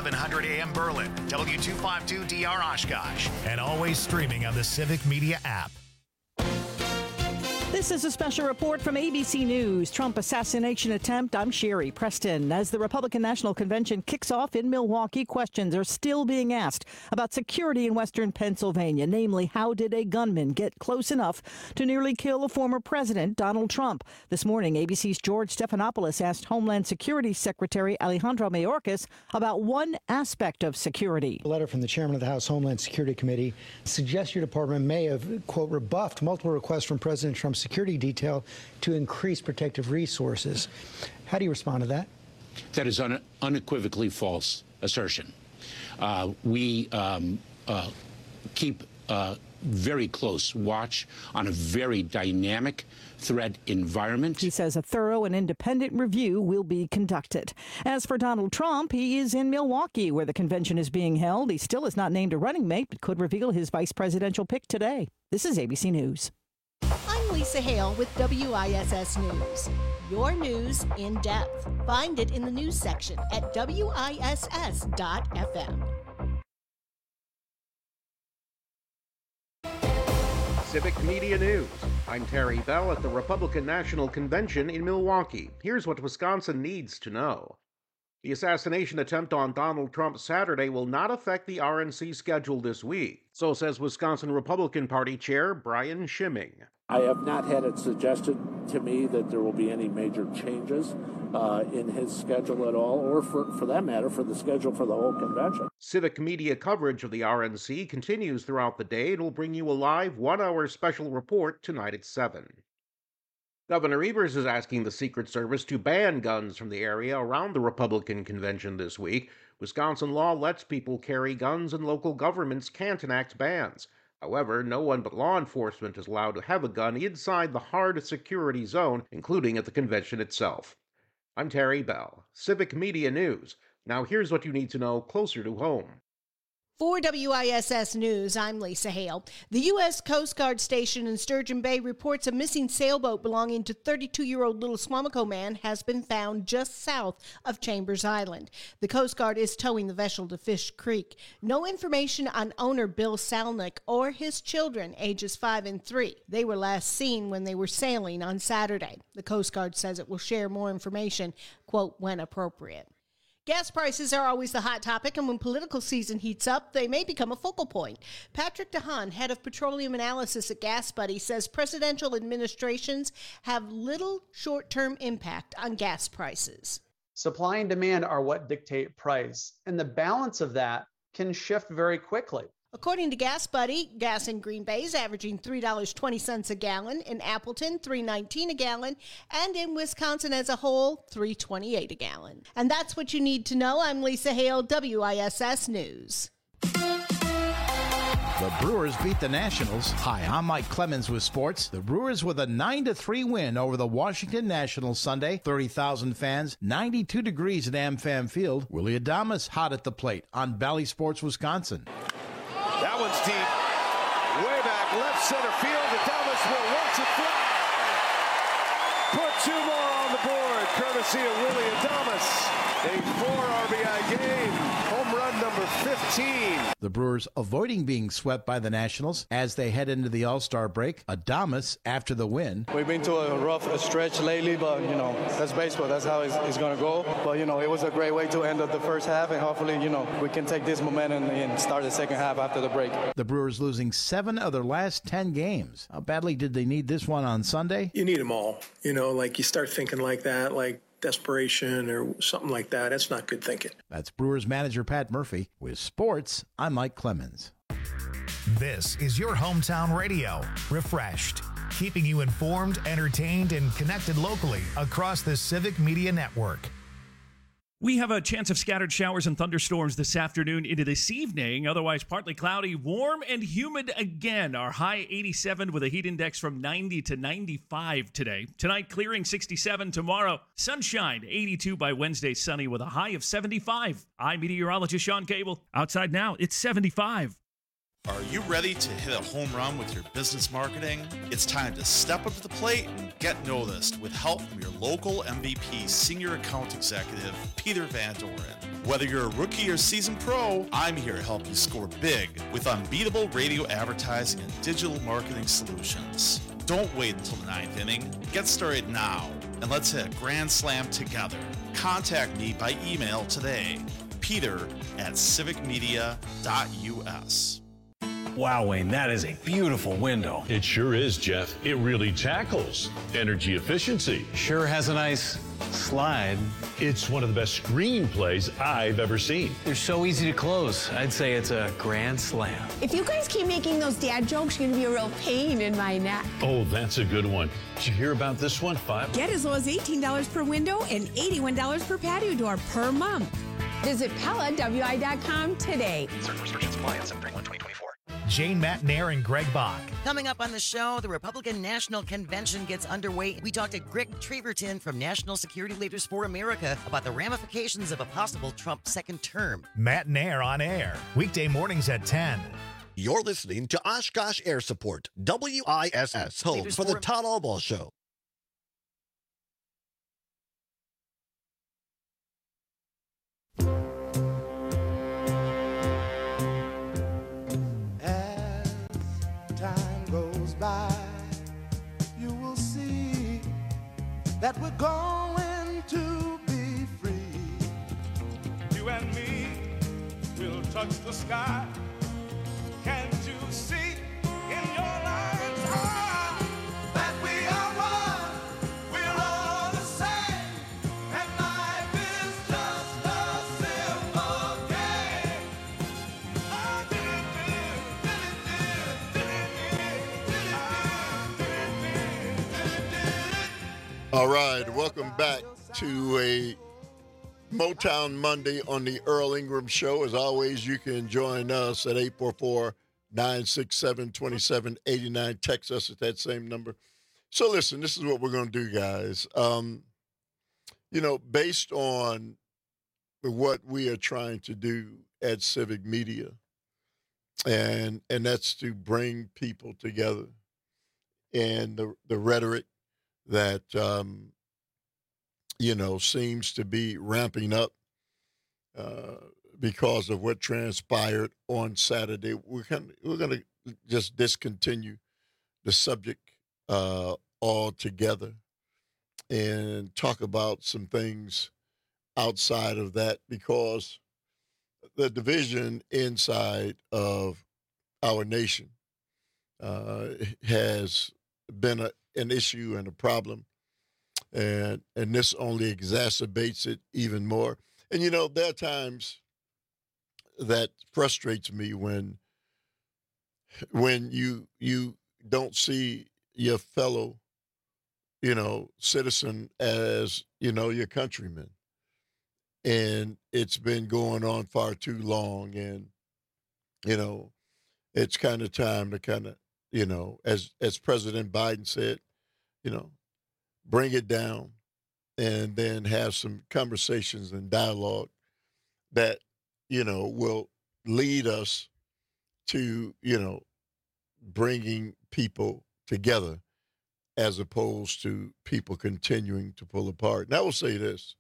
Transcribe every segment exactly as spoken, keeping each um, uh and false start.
eleven hundred A M Berlin, W two fifty-two D R Oshkosh, and always streaming on the Civic Media app. This is a special report from A B C News. Trump assassination attempt. I'm Sherry Preston. As the Republican National Convention kicks off in Milwaukee, questions are still being asked about security in western Pennsylvania. Namely, how did a gunman get close enough to nearly kill a former president, Donald Trump? This morning, A B C's George Stephanopoulos asked Homeland Security Secretary Alejandro Mayorkas about one aspect of security. A letter from the chairman of the House Homeland Security Committee suggests your department may have, quote, rebuffed multiple requests from President Trump's security detail to increase protective resources. How do you respond to that? That is un unequivocally false assertion. Uh, we um, uh, keep uh, very close watch on a very dynamic threat environment. He says a thorough and independent review will be conducted. As for Donald Trump, he is in Milwaukee, where the convention is being held. He still is not named a running mate, but could reveal his vice presidential pick today. This is A B C News. I'm Lisa Hale with W I S S News. Your news in depth. Find it in the news section at W I S S dot F M. Civic Media News. I'm Terry Bell at the Republican National Convention in Milwaukee. Here's what Wisconsin needs to know. The assassination attempt on Donald Trump Saturday will not affect the R N C schedule this week. So says Wisconsin Republican Party Chair Brian Schimming. I have not had it suggested to me that there will be any major changes uh, in his schedule at all, or for, for that matter, for the schedule for the whole convention. Civic media coverage of the R N C continues throughout the day and will bring you a live one-hour special report tonight at seven. Governor Evers is asking the Secret Service to ban guns from the area around the Republican convention this week. Wisconsin law lets people carry guns and local governments can't enact bans. However, no one but law enforcement is allowed to have a gun inside the hard security zone, including at the convention itself. I'm Terry Bell, Civic Media News. Now here's what you need to know closer to home. For W I S S News, I'm Lisa Hale. The U S Coast Guard station in Sturgeon Bay reports a missing sailboat belonging to thirty-two-year-old Little Swamico man has been found just south of Chambers Island. The Coast Guard is towing the vessel to Fish Creek. No information on owner Bill Salnick or his children, ages five and three. They were last seen when they were sailing on Saturday. The Coast Guard says it will share more information, quote, when appropriate. Gas prices are always the hot topic, and when political season heats up, they may become a focal point. Patrick DeHaan, head of petroleum analysis at GasBuddy, says presidential administrations have little short-term impact on gas prices. Supply and demand are what dictate price, and the balance of that can shift very quickly. According to GasBuddy, gas in Green Bay is averaging three dollars and twenty cents a gallon, in Appleton three dollars and nineteen cents a gallon, and in Wisconsin as a whole three dollars and twenty-eight cents a gallon. And that's what you need to know. I'm Lisa Hale, W I S S News. The Brewers beat the Nationals. Hi, I'm Mike Clemens with sports. The Brewers with a nine to three win over the Washington Nationals Sunday. thirty thousand fans, ninety-two degrees at AmFam Field. Willie Adames hot at the plate on Bally Sports, Wisconsin. That one's deep. Way back left center field. Adames will watch it fly. Put two more on the board, courtesy of Willie Adames. A four R B I game. Home run number fifteen. The Brewers avoiding being swept by the Nationals as they head into the All-Star break. Adames after the win. We've been to a rough stretch lately, but, you know, that's baseball. That's how it's, it's going to go. But, you know, it was a great way to end up the first half, and hopefully, you know, we can take this momentum and start the second half after the break. The Brewers losing seven of their last ten games. How badly did they need this one on Sunday? You need them all. You know, like you start thinking like that, like desperation or something like that. That's not good thinking. That's Brewers manager Pat Murphy. With sports, I'm Mike Clemens. This is your hometown radio. Refreshed, keeping you informed, entertained, and connected locally across the Civic Media Network. We have a chance of scattered showers and thunderstorms this afternoon into this evening. Otherwise, partly cloudy, warm and humid again. Our high eighty-seven with a heat index from ninety to ninety-five today. Tonight, clearing sixty-seven. Tomorrow, sunshine, eighty-two by Wednesday, sunny with a high of seventy-five. I'm meteorologist Sean Cable. Outside now, it's seventy-five. Are you ready to hit a home run with your business marketing? It's time to step up to the plate and get noticed with help from your local M V P Senior Account Executive, Peter Van Doren. Whether you're a rookie or seasoned pro, I'm here to help you score big with unbeatable radio advertising and digital marketing solutions. Don't wait until the ninth inning. Get started now, and let's hit a grand slam together. Contact me by email today, peter at civic media dot u s. Wow, Wayne, that is a beautiful window. It sure is, Jeff. It really tackles energy efficiency. Sure has a nice slide. It's one of the best screenplays I've ever seen. They're so easy to close. I'd say it's a grand slam. If you guys keep making those dad jokes, you're going to be a real pain in my neck. Oh, that's a good one. Did you hear about this one, Five? Get as low as eighteen dollars per window and eighty-one dollars per patio door per month. Visit Pella W I dot com today. Certain restrictions apply on September first, twenty twenty-four. Jane Matnair and Greg Bach. Coming up on the show, the Republican National Convention gets underway. We talked to Greg Treverton from National Security Leaders for America about the ramifications of a possible Trump second term. Matnair on air, weekday mornings at ten. You're listening to Oshkosh Air Support, W I S S, home Leaders for the for- Todd Albaugh Show. By, you will see that we're going to be free. You and me will touch the sky. Can't you see in your eyes ah, that we are one? We're all the same, and life is just a simple game. I did it, did it, did it, did it, did it. All right, welcome back to a Motown Monday on the Earl Ingram Show. As always, you can join us at eight four four, nine six seven, two seven eight nine. Text us at that same number. So listen, this is what we're going to do, guys. Um, you know, based on what we are trying to do at Civic Media, and and that's to bring people together, and the the rhetoric that, um, you know, seems to be ramping up uh, because of what transpired on Saturday. We're, kind of, we're going to just discontinue the subject uh, altogether and talk about some things outside of that, because the division inside of our nation uh, has been a an issue and a problem, and and this only exacerbates it even more. And you know, there are times that frustrates me when when you you don't see your fellow, you know, citizen as, you know, your countryman, and it's been going on far too long, and you know, it's kind of time to kind of, you know, as as President Biden said, you know, bring it down and then have some conversations and dialogue that, you know, will lead us to, you know, bringing people together as opposed to people continuing to pull apart. And I will say this,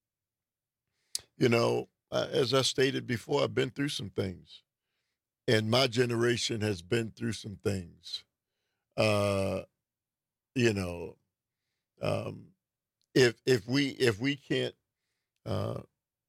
you know, uh, as I stated before, I've been through some things. And my generation has been through some things. Uh, you know, um, if if we if we can't uh,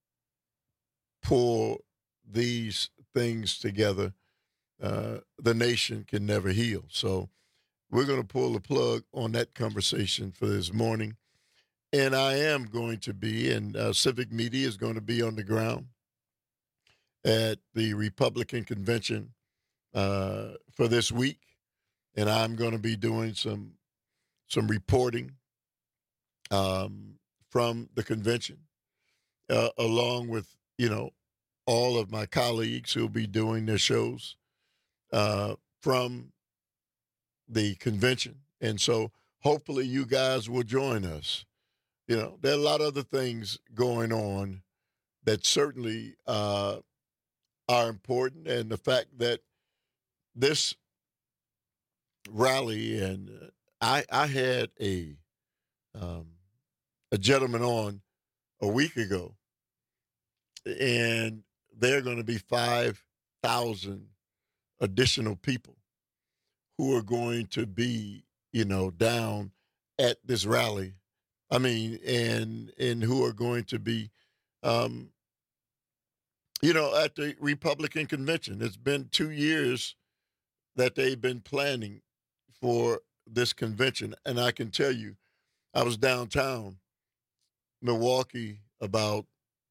pull these things together, uh, the nation can never heal. So we're going to pull the plug on that conversation for this morning. And I am going to be, and uh, Civic Media is going to be on the ground at the Republican convention uh, for this week, and I'm going to be doing some some reporting um, from the convention, uh, along with, you know, all of my colleagues who will be doing their shows uh, from the convention. And so hopefully you guys will join us. You know, there are a lot of other things going on that certainly uh, are important. And the fact that this rally, and uh, I I had a um, a gentleman on a week ago, and there are going to be five thousand additional people who are going to be, you know, down at this rally. I mean, and and who are going to be, um, you know, at the Republican convention. It's been two years that they've been planning for this convention, and I can tell you, I was downtown Milwaukee about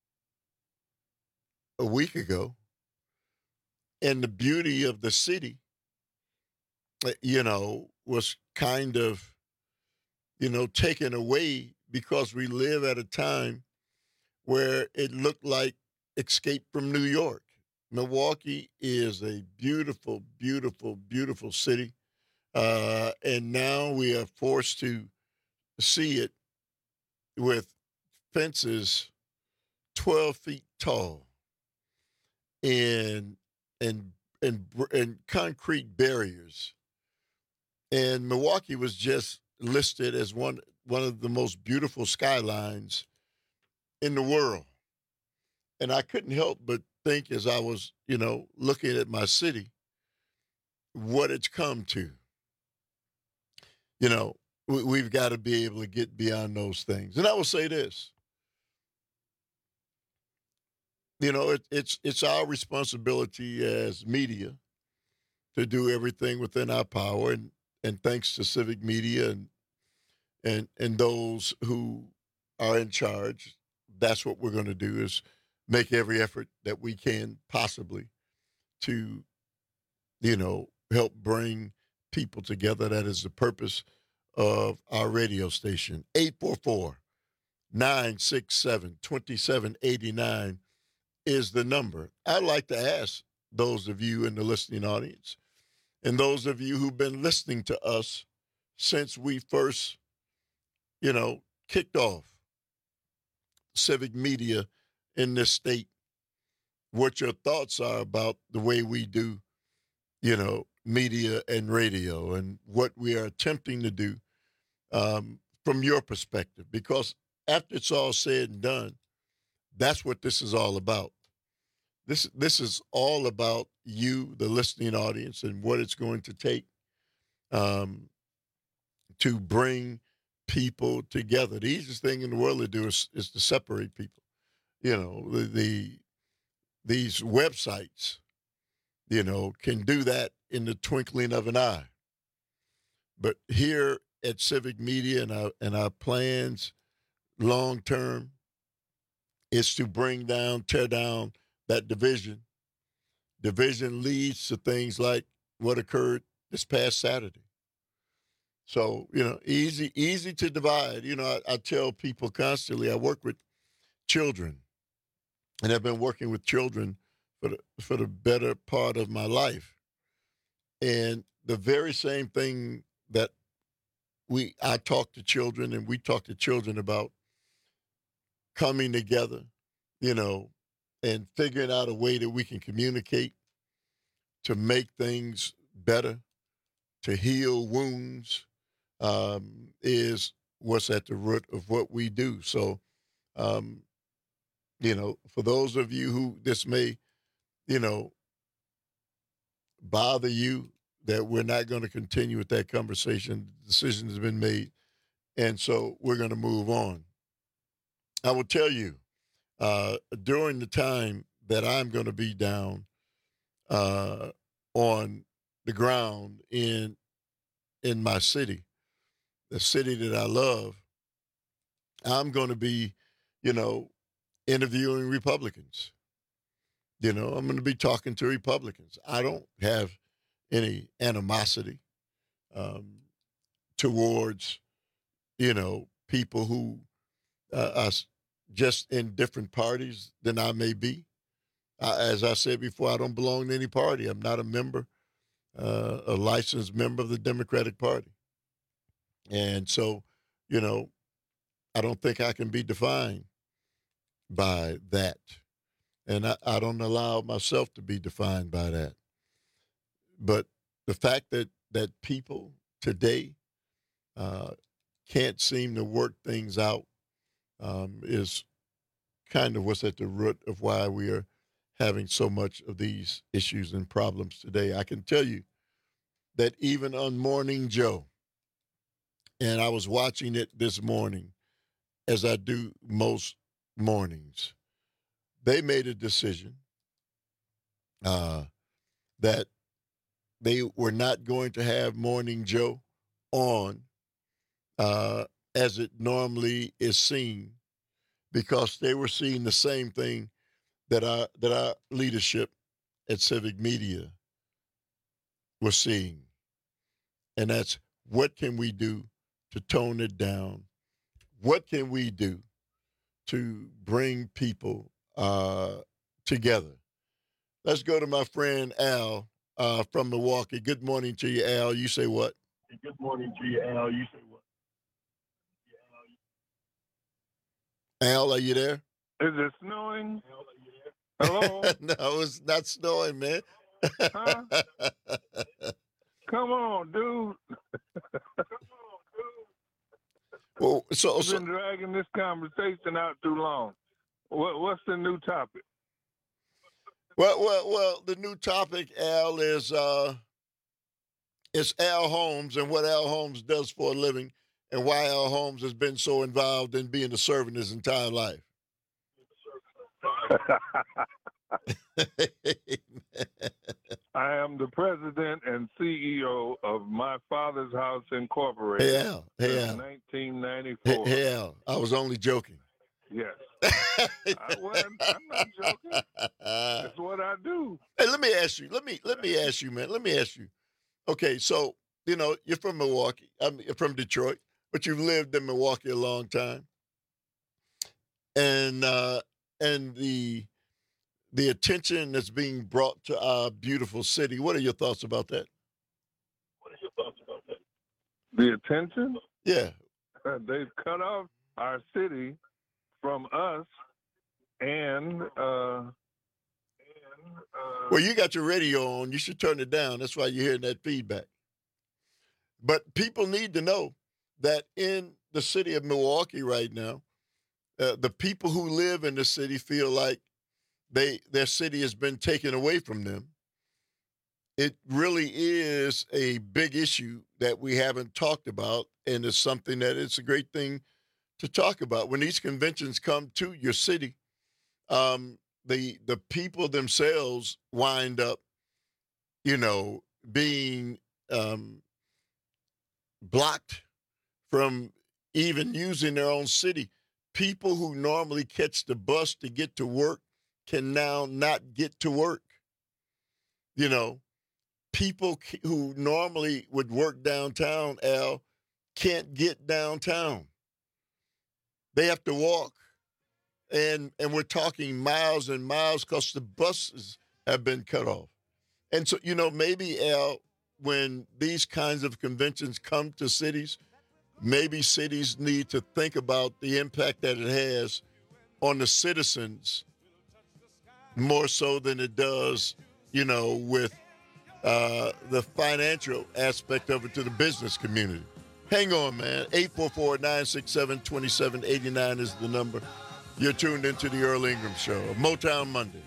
a week ago, and the beauty of the city, you know, was kind of, you know, taken away because we live at a time where it looked like Escape from New York. Milwaukee is a beautiful, beautiful, beautiful city. Uh, and now we are forced to see it with fences twelve feet tall and and and and concrete barriers. And Milwaukee was just listed as one one of the most beautiful skylines in the world. And I couldn't help but think, as I was, you know, looking at my city, what it's come to. You know, we, we've got to be able to get beyond those things. And I will say this. You know, it, it's it's our responsibility as media to do everything within our power, and, and thanks to Civic Media and and and those who are in charge, that's what we're going to do, is make every effort that we can possibly to, you know, help bring people together. That is the purpose of our radio station. eight four four, nine six seven, two seven eight nine is the number. I'd like to ask those of you in the listening audience and those of you who've been listening to us since we first, you know, kicked off Civic Media in this state, what your thoughts are about the way we do, you know, media and radio, and what we are attempting to do um, from your perspective. Because after it's all said and done, that's what this is all about. This this is all about you, the listening audience, and what it's going to take um, to bring people together. The easiest thing in the world to do is, is to separate people. You know, the, the these websites, you know, can do that in the twinkling of an eye. But here at Civic Media, and our and our plans long term is to bring down, tear down that division. Division leads to things like what occurred this past Saturday. So, you know, easy, easy to divide. You know, I, I tell people constantly, I work with children, and I've been working with children for the, for the better part of my life. And the very same thing that we, I talk to children and we talk to children about coming together, you know, and figuring out a way that we can communicate to make things better, to heal wounds, um, is what's at the root of what we do. So, um, you know, for those of you who this may, you know, bother you, that we're not going to continue with that conversation. The decision has been made, and so we're going to move on. I will tell you, uh, during the time that I'm going to be down uh, on the ground in in my city, the city that I love, I'm going to be, you know, interviewing Republicans. You know, I'm going to be talking to Republicans. I don't have any animosity um, towards, you know, people who uh, are just in different parties than I may be. Uh, as I said before, I don't belong to any party. I'm not a member, uh, a licensed member of the Democratic Party. And so, you know, I don't think I can be defined by that. And I, I don't allow myself to be defined by that. But the fact that, that people today uh, can't seem to work things out um, is kind of what's at the root of why we are having so much of these issues and problems today. I can tell you that even on Morning Joe, and I was watching it this morning, as I do most mornings, they made a decision uh, that they were not going to have Morning Joe on uh, as it normally is seen, because they were seeing the same thing that our, that our leadership at Civic Media was seeing. And that's, what can we do to tone it down? What can we do to bring people uh, together? Let's go to my friend Al uh, from Milwaukee. Good morning to you, Al. You say what? Good morning to you, Al. You say what? Al, are you there? Is it snowing? Hello? No, it's not snowing, man. Huh? Come on, dude. Well, so, You've so been dragging this conversation out too long. What, what's the new topic? Well, well, well. The new topic, Al, is uh, is Al Holmes and what Al Holmes does for a living, and why Al Holmes has been so involved in being a servant his entire life. I am the president and C E O of My Father's House Incorporated. Hey, Al. Hey, Al. nineteen ninety-four. Hey, hey, Al. I was only joking. Yes. I wasn't, I'm not joking. That's what I do. Hey, let me ask you. Let me let me ask you, man. Let me ask you. Okay, so you know you're from Milwaukee. I'm from Detroit, but you've lived in Milwaukee a long time, and uh, and the the attention that's being brought to our beautiful city. What are your thoughts about that? What are your thoughts about that? The attention? Yeah. Uh, they've cut off our city from us, and, uh, and uh, well, you got your radio on. You should turn it down. That's why you're hearing that feedback. But people need to know that in the city of Milwaukee right now, uh, the people who live in the city feel like they their city has been taken away from them. It really is a big issue that we haven't talked about, and it's something that it's a great thing to talk about. When these conventions come to your city, um, the the people themselves wind up, you know, being um, blocked from even using their own city. People who normally catch the bus to get to work can now not get to work. You know, people who normally would work downtown, Al, can't get downtown. They have to walk. And and we're talking miles and miles because the buses have been cut off. And so, you know, maybe, Al, when these kinds of conventions come to cities, maybe cities need to think about the impact that it has on the citizens more so than it does, you know, with uh, the financial aspect of it to the business community. Hang on, man. eight four four, nine six seven, two seven eight nine is the number. You're tuned into the Earl Ingram Show, Motown Monday.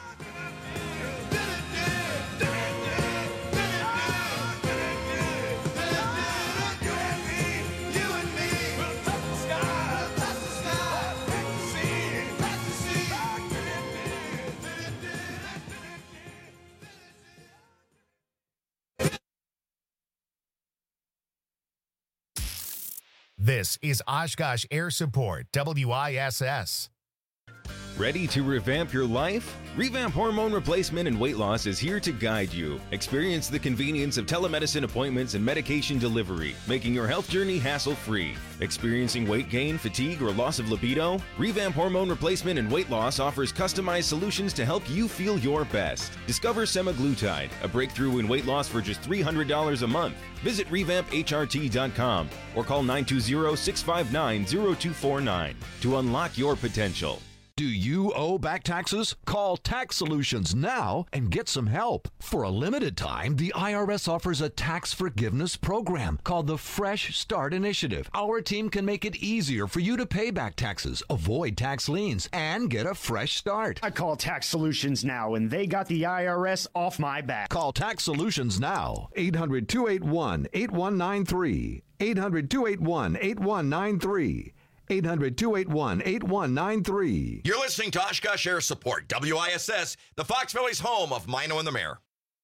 This is Oshkosh Air Support, W I S S. Ready to revamp your life? Revamp Hormone Replacement and Weight Loss is here to guide you. Experience the convenience of telemedicine appointments and medication delivery, making your health journey hassle-free. Experiencing weight gain, fatigue, or loss of libido? Revamp Hormone Replacement and Weight Loss offers customized solutions to help you feel your best. Discover semaglutide, a breakthrough in weight loss for just three hundred dollars a month. Visit revamp H R T dot com or call nine two zero, six five nine, zero two four nine to unlock your potential. Do you owe back taxes? Call Tax Solutions now and get some help. For a limited time, the I R S offers a tax forgiveness program called the Fresh Start Initiative. Our team can make it easier for you to pay back taxes, avoid tax liens, and get a fresh start. I call Tax Solutions now, and they got the I R S off my back. Call Tax Solutions now. eight hundred, two eight one, eight one nine three. eight hundred, two eight one, eight one nine three. eight hundred, two eight one, eight one nine three. You're listening to Oshkosh Air Support, W I S S, the Fox Valley's home of Mino and the Mayor.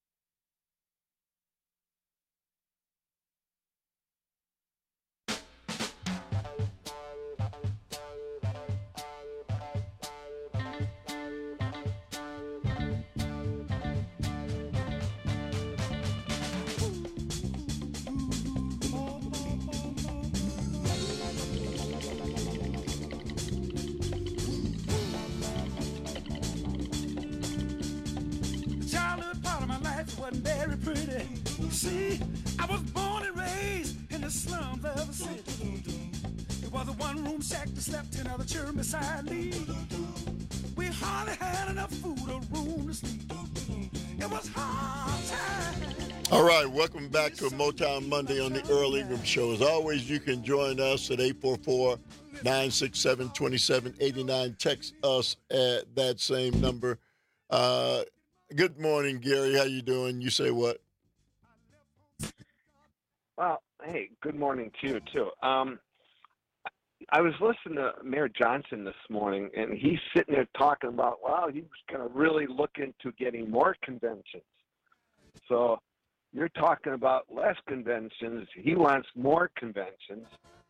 Wasn't very pretty. See, I was born and raised in the slums of the city. It was a one-room shack that slept in other children beside me. We hardly had enough food or room to sleep. It was hard time. All right, welcome back to Motown Monday on the Earl Ingram Show. As always, you can join us at eight four four, nine six seven, two seven eight nine. Text us at that same number. Uh, Good morning, Gary. How you doing? You say what? Well, hey, good morning to you, too. Um, I was listening to Mayor Johnson this morning, and he's sitting there talking about, well, he was going to really look into getting more conventions. So you're talking about less conventions. He wants more conventions.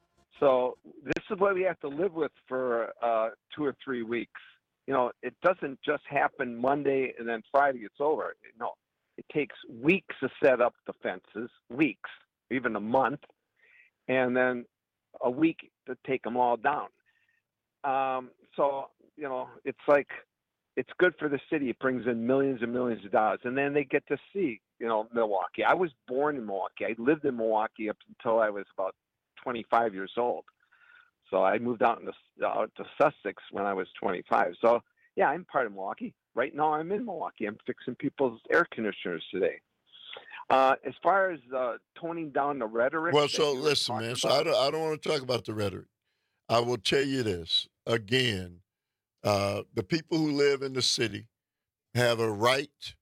So this is what we have to live with for uh, two or three weeks. You know, it doesn't just happen Monday and then Friday it's over. No, it takes weeks to set up the fences, weeks, even a month, and then a week to take them all down. Um, so, you know, it's like, it's good for the city. It brings in millions and millions of dollars. And then they get to see, you know, Milwaukee. I was born in Milwaukee. I lived in Milwaukee up until I was about twenty-five years old. So I moved out, in the, out to Sussex when I was twenty-five. So, yeah, I'm part of Milwaukee. Right now I'm in Milwaukee. I'm fixing people's air conditioners today. Uh, as far as uh, toning down the rhetoric. Well, so listen, man. So I don't, I don't want to talk about the rhetoric. I will tell you this. Again, uh, the people who live in the city have a right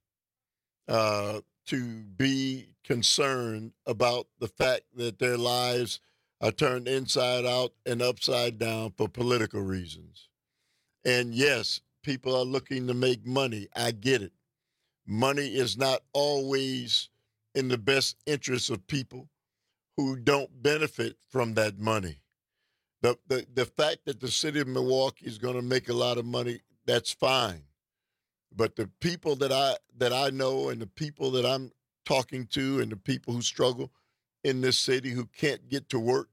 uh, to be concerned about the fact that their lives are turned inside out and upside down for political reasons. And yes, people are looking to make money. I get it. Money is not always in the best interest of people who don't benefit from that money. The, the, the fact that the city of Milwaukee is going to make a lot of money, that's fine. But the people that I that I know and the people that I'm talking to and the people who struggle in this city who can't get to work,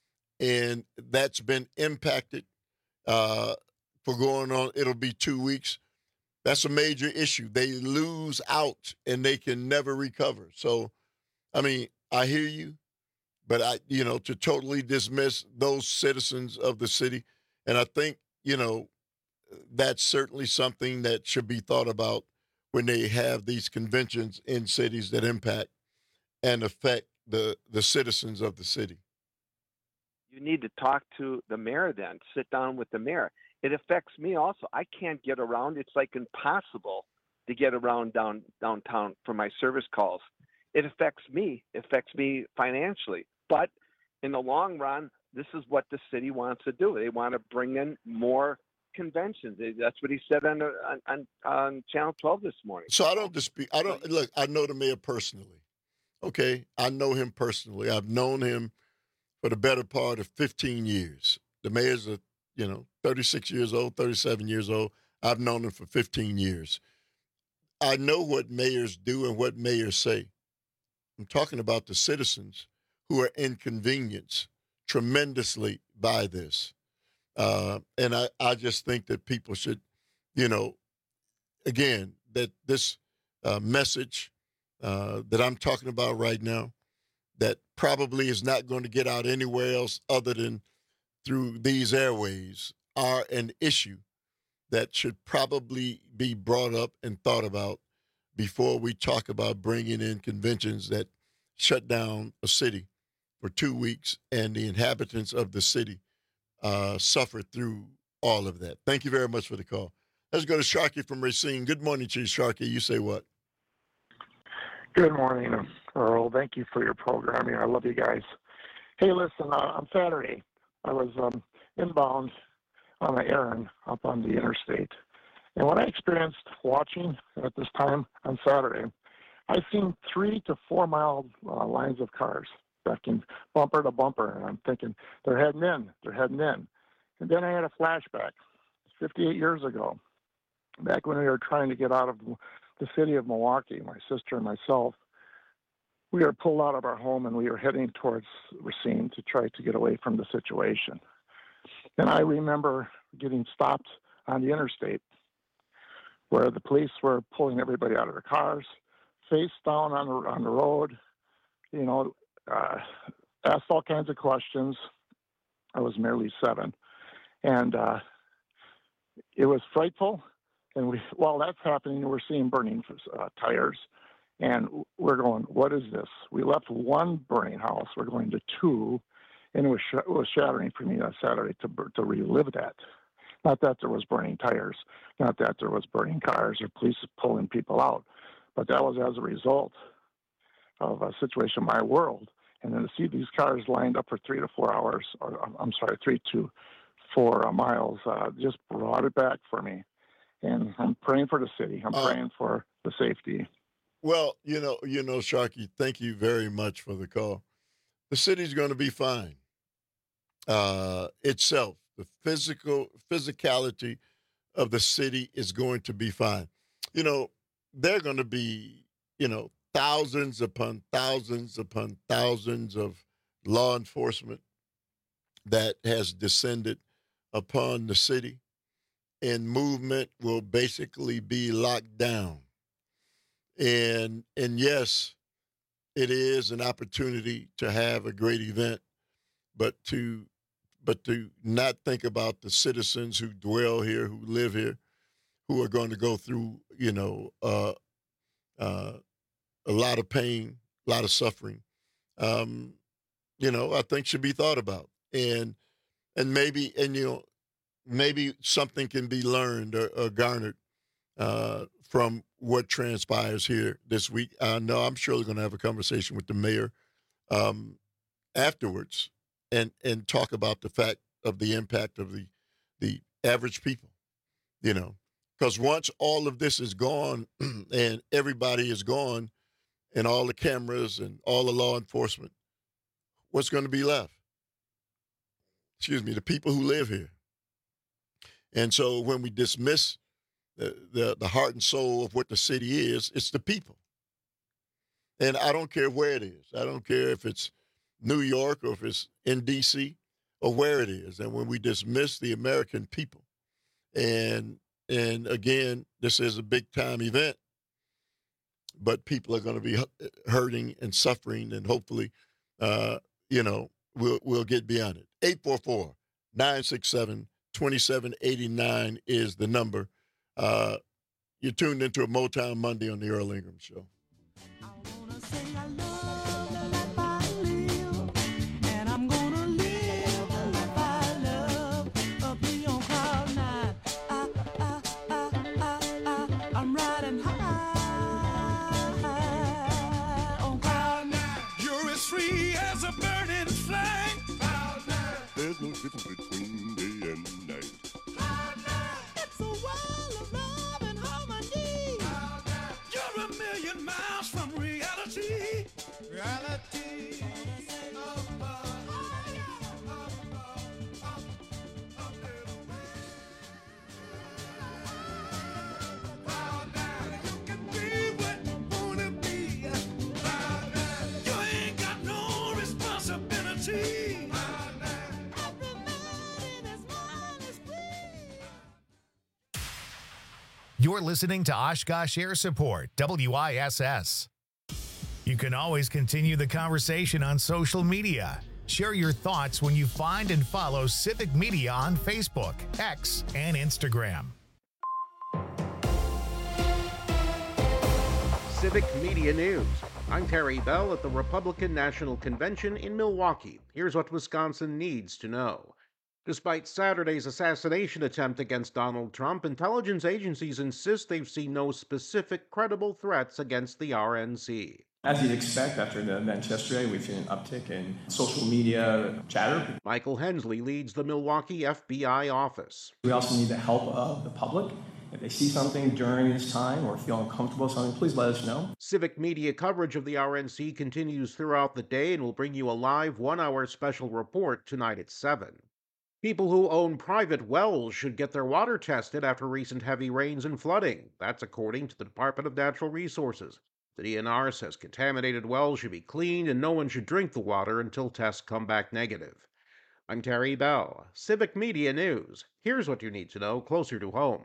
and that's been impacted uh, for going on, it'll be two weeks. That's a major issue. They lose out and they can never recover. So, I mean, I hear you, but I, you know, to totally dismiss those citizens of the city, and I think, you know, that's certainly something that should be thought about when they have these conventions in cities that impact and affect the, the citizens of the city. You need to talk to the mayor then, sit down with the mayor. It affects me also. I can't get around. It's like impossible to get around down downtown for my service calls. It affects me. It affects me financially. But in the long run, this is what the city wants to do. They want to bring in more conventions. That's what he said on on, on Channel twelve this morning. So I don't dispute. I don't look. I know the mayor personally. Okay, I know him personally. I've known him for the better part of fifteen years. The mayor's a you know thirty-six years old, thirty-seven years old. I've known him for fifteen years. I know what mayors do and what mayors say. I'm talking about the citizens who are inconvenienced tremendously by this. Uh, and I, I just think that people should, you know, again, that this uh, message uh, that I'm talking about right now, that probably is not going to get out anywhere else other than through these airways, are an issue that should probably be brought up and thought about before we talk about bringing in conventions that shut down a city for two weeks and the inhabitants of the city uh, suffer through all of that. Thank you very much for the call. Let's go to Sharkey from Racine. Good morning to you, Sharkey. You say what? Good morning, Earl. Thank you for your programming. I love you guys. Hey, listen, uh, on Saturday, I was um, inbound on an errand up on the interstate. And what I experienced watching at this time on Saturday, I've seen three to four mile uh, lines of cars backing bumper to bumper. And I'm thinking, they're heading in, they're heading in. And then I had a flashback fifty-eight years ago, back when we were trying to get out of the city of Milwaukee, my sister and myself. We were pulled out of our home and we were heading towards Racine to try to get away from the situation. And I remember getting stopped on the interstate where the police were pulling everybody out of their cars, face down on the, on the road, you know, uh, asked all kinds of questions. I was merely seven. And uh, it was frightful. And we, while that's happening, we're seeing burning uh, tires. And we're going, what is this? We left one burning house. We're going to two. And it was, sh- it was shattering for me on Saturday to, to relive that. Not that there was burning tires, not that there was burning cars or police pulling people out, but that was as a result of a situation in my world. And then to see these cars lined up for three to four hours, or I'm sorry, three to four uh, miles, uh, just brought it back for me. And I'm praying for the city. I'm uh, praying for the safety. Well, you know, you know, Sharkey, thank you very much for the call. The city's going to be fine uh, itself. The physical physicality of the city is going to be fine. You know, there are going to be, you know, thousands upon thousands upon thousands of law enforcement that has descended upon the city, and movement will basically be locked down. And and yes, it is an opportunity to have a great event, but to but to not think about the citizens who dwell here, who live here, who are going to go through, you know, uh, uh, a lot of pain, a lot of suffering, um, you know, I think should be thought about. And and maybe, and, you know, maybe something can be learned or, or garnered uh, from what transpires here this week. I know I'm surely going to have a conversation with the mayor um, afterwards. And, and talk about the fact of the impact of the the average people, you know, because once all of this is gone and everybody is gone and all the cameras and all the law enforcement, what's going to be left? Excuse me, the people who live here. And so when we dismiss the, the, the heart and soul of what the city is, it's the people. And I don't care where it is. I don't care if it's New York or if it's in D C or where it is. And when we dismiss the American people, and and again, this is a big time event, but people are going to be hurting and suffering, and hopefully, uh, you know, we'll we'll get beyond it. eight four four, nine six seven, two seven eight nine is the number. Uh, you're tuned into a Motown Monday on the Earl Ingram Show. There's no difference between day and night. It's a world of love and harmony. You're a million miles from reality. Reality. You're listening to Oshkosh Air Support, W I S S. You can always continue the conversation on social media. Share your thoughts when you find and follow Civic Media on Facebook, X, and Instagram. Civic Media News. I'm Terry Bell at the Republican National Convention in Milwaukee. Here's what Wisconsin needs to know. Despite Saturday's assassination attempt against Donald Trump, intelligence agencies insist they've seen no specific credible threats against the R N C. As you'd expect after the event yesterday, we've seen an uptick in social media chatter. Michael Hensley leads the Milwaukee F B I office. We also need the help of the public. If they see something during this time or feel uncomfortable with something, please let us know. Civic media coverage of the R N C continues throughout the day and will bring you a live one-hour special report tonight at seven. People who own private wells should get their water tested after recent heavy rains and flooding. That's according to the Department of Natural Resources. The D N R says contaminated wells should be cleaned and no one should drink the water until tests come back negative. I'm Terry Bell, Civic Media News. Here's what you need to know closer to home.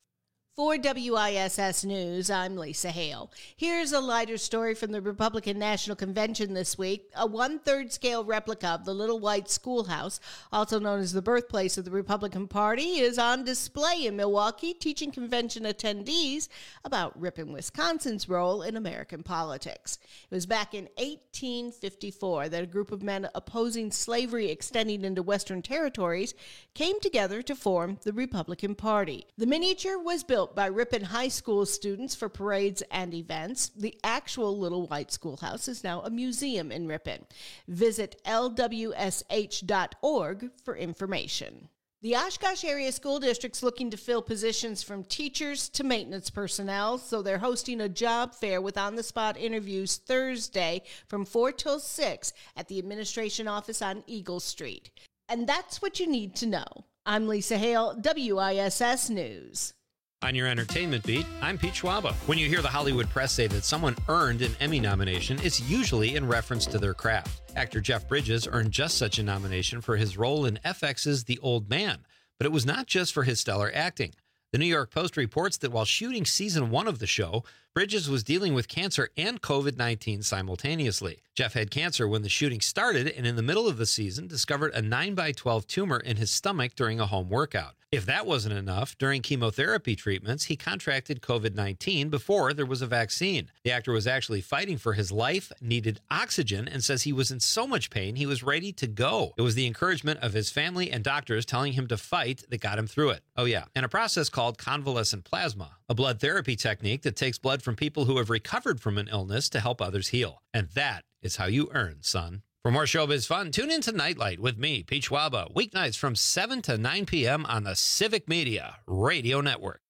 For W I S S News, I'm Lisa Hale. Here's a lighter story from the Republican National Convention this week. A one-third scale replica of the Little White Schoolhouse, also known as the birthplace of the Republican Party, is on display in Milwaukee, teaching convention attendees about Ripon, Wisconsin's role in American politics. It was back in eighteen fifty-four that a group of men opposing slavery extending into Western territories came together to form the Republican Party. The miniature was built by Ripon High School students for parades and events. The actual Little White Schoolhouse is now a museum in Ripon. Visit L W S H dot org for information. The Oshkosh Area School District's looking to fill positions from teachers to maintenance personnel, so they're hosting a job fair with on-the-spot interviews Thursday from four till six at the administration office on Eagle Street. And that's what you need to know. I'm Lisa Hale, W I S S News. On your entertainment beat, I'm Pete Schwaba. When you hear the Hollywood press say that someone earned an Emmy nomination, it's usually in reference to their craft. Actor Jeff Bridges earned just such a nomination for his role in F X's The Old Man, but it was not just for his stellar acting. The New York Post reports that while shooting season one of the show, Bridges was dealing with cancer and covid nineteen simultaneously. Jeff had cancer when the shooting started and in the middle of the season discovered a nine by twelve tumor in his stomach during a home workout. If that wasn't enough, during chemotherapy treatments, he contracted covid nineteen before there was a vaccine. The actor was actually fighting for his life, needed oxygen, and says he was in so much pain he was ready to go. It was the encouragement of his family and doctors telling him to fight that got him through it. Oh yeah, and a process called convalescent plasma, a blood therapy technique that takes blood from people who have recovered from an illness to help others heal. And that is how you earn, son. For more showbiz fun, tune in to Nightlight with me, Pete Schwaba, weeknights from seven to nine p.m. on the Civic Media Radio Network.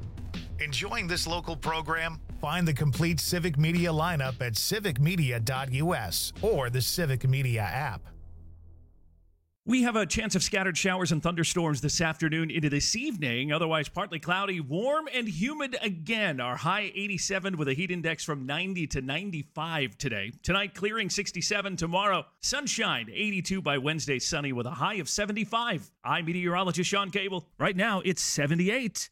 Enjoying this local program? Find the complete Civic Media lineup at civic media dot u s or the Civic Media app. We have a chance of scattered showers and thunderstorms this afternoon into this evening. Otherwise, partly cloudy, warm and humid again. Our high eighty-seven with a heat index from ninety to ninety-five today. Tonight, clearing sixty-seven. Tomorrow, sunshine, eighty-two by Wednesday, sunny with a high of seventy-five. I'm meteorologist Sean Cable. Right now, it's seventy-eight.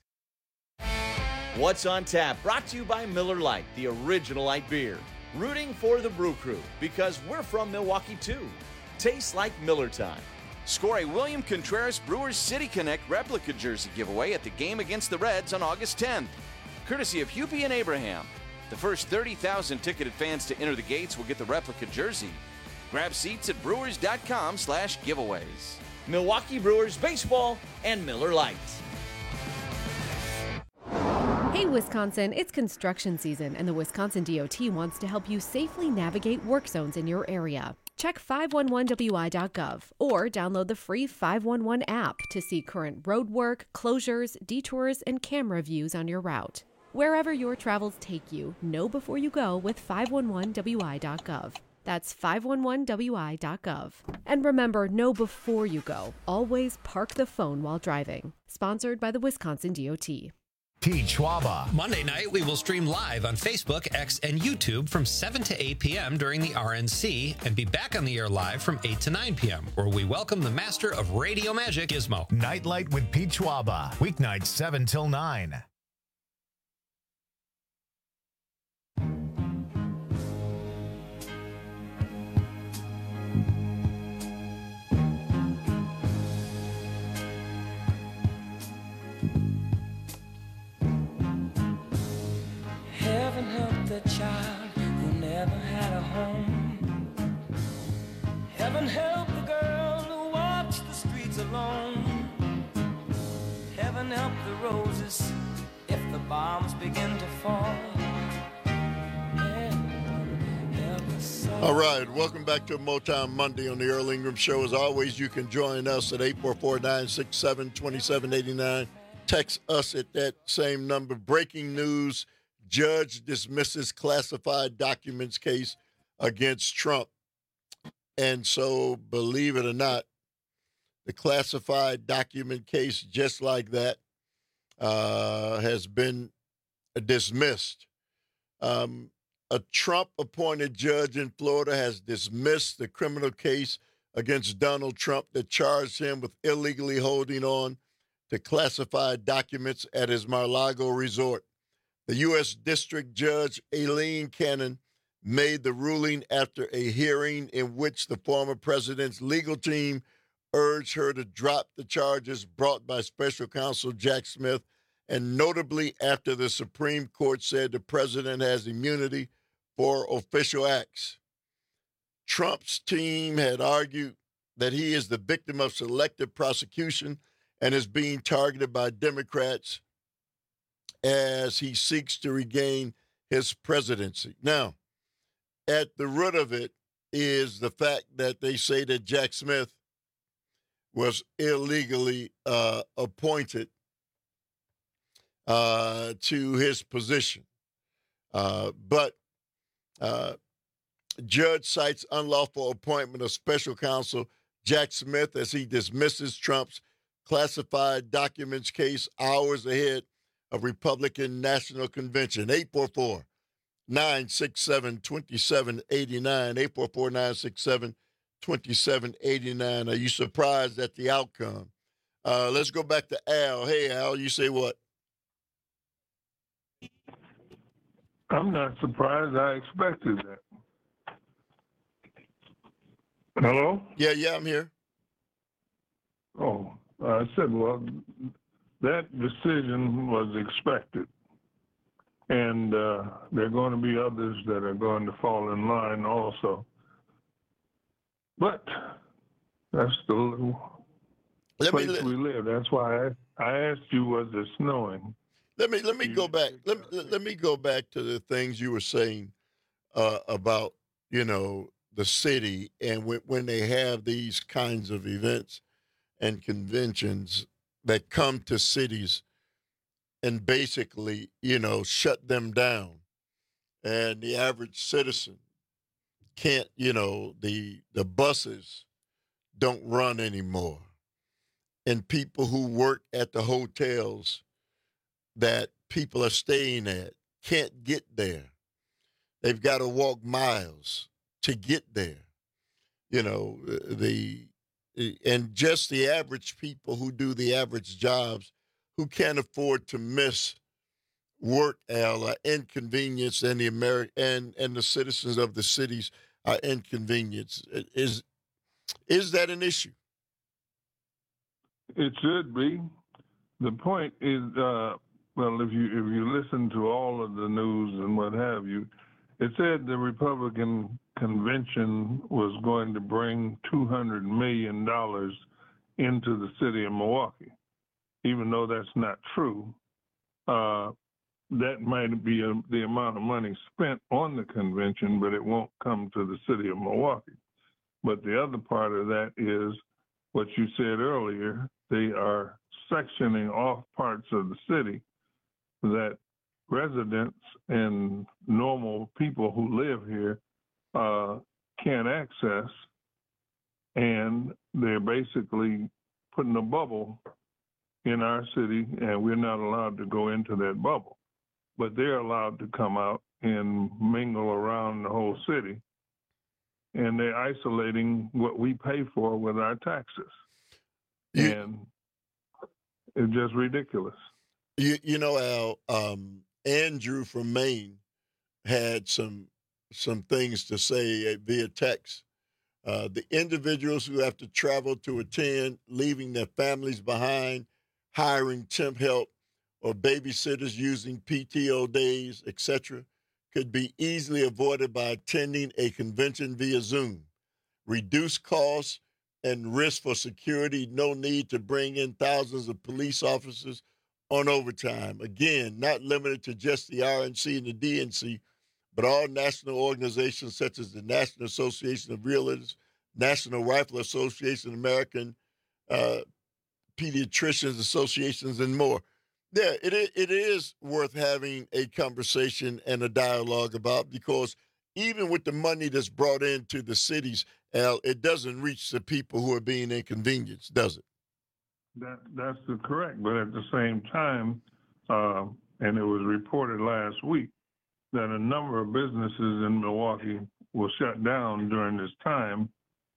What's on tap? Brought to you by Miller Lite, the original light beer. Rooting for the Brew Crew because we're from Milwaukee too. Tastes like Miller time. Score a William Contreras Brewers City Connect replica jersey giveaway at the game against the Reds on August tenth. Courtesy of Hupie and Abraham. The first thirty thousand ticketed fans to enter the gates will get the replica jersey. Grab seats at brewers.com slash giveaways. Milwaukee Brewers Baseball and Miller Lite. Hey Wisconsin, it's construction season and the Wisconsin D O T wants to help you safely navigate work zones in your area. Check five one one w i dot gov or download the free five one one app to see current road work, closures, detours, and camera views on your route. Wherever your travels take you, know before you go with five one one w i dot gov. That's five one one w i dot gov. And remember, know before you go. Always park the phone while driving. Sponsored by the Wisconsin D O T. Pete Schwaba. Monday night, we will stream live on Facebook, X, and YouTube from seven to eight p.m. during the R N C and be back on the air live from eight to nine p.m., where we welcome the master of radio magic, Gizmo. Nightlight with Pete Schwaba. Weeknights seven till nine. Heaven help the child who never had a home. Heaven help the girl who walks the streets alone. Heaven help the roses if the bombs begin to fall. All right, welcome back to Motown Monday on the Earl Ingram Show. As always, you can join us at eight four four, nine six seven, two seven eight nine. Text us at that same number. Breaking news, judge dismisses classified documents case against Trump. And so, believe it or not, the classified document case, just like that, uh, has been dismissed. Um, A Trump-appointed judge in Florida has dismissed the criminal case against Donald Trump that charged him with illegally holding on to classified documents at his Mar-a-Lago resort. The U S District Judge Aileen Cannon made the ruling after a hearing in which the former president's legal team urged her to drop the charges brought by special counsel Jack Smith, and notably after the Supreme Court said the president has immunity for official acts. Trump's team had argued that he is the victim of selective prosecution and is being targeted by Democrats as he seeks to regain his presidency. Now, at the root of it is the fact that they say that Jack Smith was illegally uh, appointed uh, to his position. Uh, but Uh, judge cites unlawful appointment of special counsel Jack Smith as he dismisses Trump's classified documents case hours ahead of Republican National Convention. eight four four, nine six seven, two seven eight nine, eight four four, nine six seven, two seven eight nine. Are you surprised at the outcome? Uh, let's go back to Al. Hey, Al, you say what? I'm not surprised. I expected that. Hello? Yeah, yeah, I'm here. Oh, I said, well, that decision was expected. And uh, there are going to be others that are going to fall in line also. But that's the little Let place me, we live. That's why I, I asked you, was it snowing? Let me let me go back. Let me, let me go back to the things you were saying uh, about, you know, the city, and when, when they have these kinds of events and conventions that come to cities and basically, you know, shut them down, and the average citizen can't, you know, the the buses don't run anymore, and people who work at the hotels that people are staying at can't get there. They've got to walk miles to get there. You know, the and just the average people who do the average jobs who can't afford to miss work, Al, are inconvenienced, and the Ameri- and and the citizens of the cities are inconvenienced. Is is that an issue? It should be. The point is, uh, well, if you if you listen to all of the news and what have you, it said the Republican convention was going to bring two hundred million dollars into the city of Milwaukee. Even though that's not true, uh, that might be a, the amount of money spent on the convention, but it won't come to the city of Milwaukee. But the other part of that is what you said earlier. They are sectioning off parts of the city that residents and normal people who live here uh, can't access, and they're basically putting a bubble in our city, and we're not allowed to go into that bubble. But they're allowed to come out and mingle around the whole city, and they're isolating what we pay for with our taxes. Yeah. And it's just ridiculous. You you know, Al, um, Andrew from Maine had some some things to say via text. Uh, the individuals who have to travel to attend, leaving their families behind, hiring temp help or babysitters using P T O days, et cetera, could be easily avoided by attending a convention via Zoom. Reduce costs and risk for security. No need to bring in thousands of police officers on overtime. Again, not limited to just the R N C and the D N C, but all national organizations such as the National Association of Realtors, National Rifle Association, American uh, Pediatricians Associations, and more. Yeah, it it is worth having a conversation and a dialogue about, because even with the money that's brought into the cities, Al, it doesn't reach the people who are being inconvenienced, does it? That that's the correct, but at the same time, uh, and it was reported last week that a number of businesses in Milwaukee will shut down during this time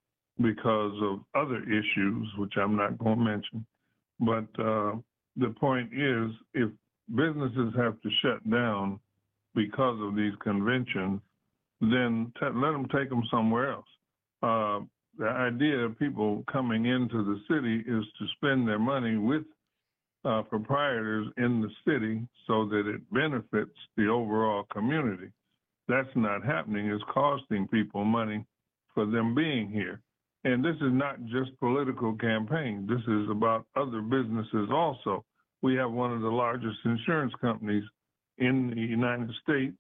because of other issues, which I'm not going to mention. But uh, the point is, if businesses have to shut down because of these conventions, then t- let them take them somewhere else. Uh, the idea of people coming into the city is to spend their money with uh, proprietors in the city so that it benefits the overall community. That's not happening. It's costing people money for them being here. And this is not just political campaign. This is about other businesses also. We have one of the largest insurance companies in the United States